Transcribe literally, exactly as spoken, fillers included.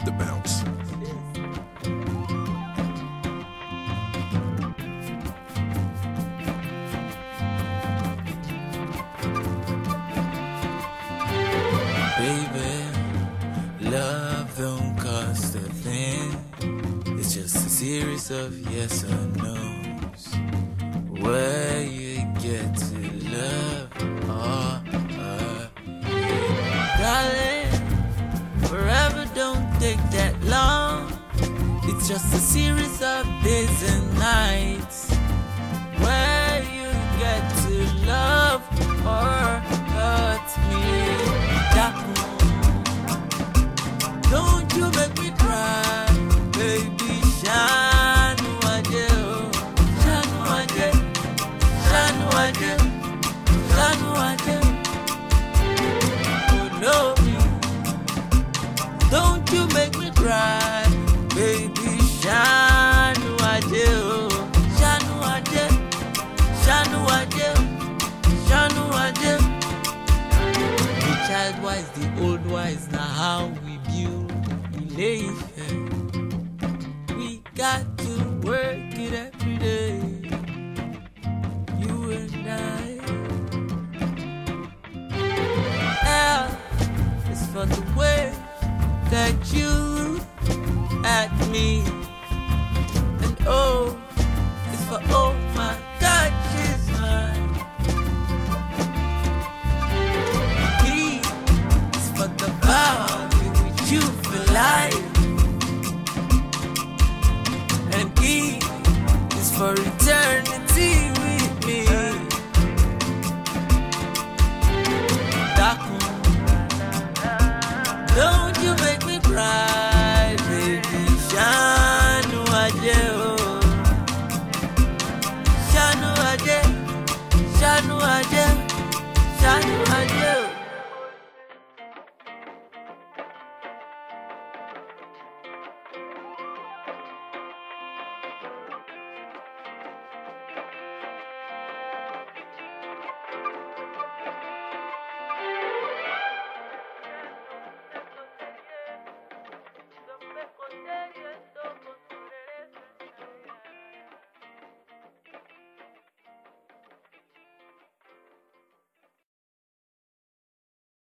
The bounce. Baby, love don't cost a thing. It's just a series of yes or no's. Where you get to love or her. Darling, forever don't take that long. It's just a series of days and nights. Where you get to love or hurt me. Don't you make me cry, baby. Shanu aje, shanu aje, shanu aje, shanu aje. Oh no, don't you make me cry, baby. Shanu aje, shanu aje, shanu aje, shanu aje. The child wise, the old wise, now how we build relation. We got to work it every day, you and I. L is for the way that you look at me, and O is for oh my God, she's mine. The vow in which you feel life, and E is for eternity with me. Dark moon, don't you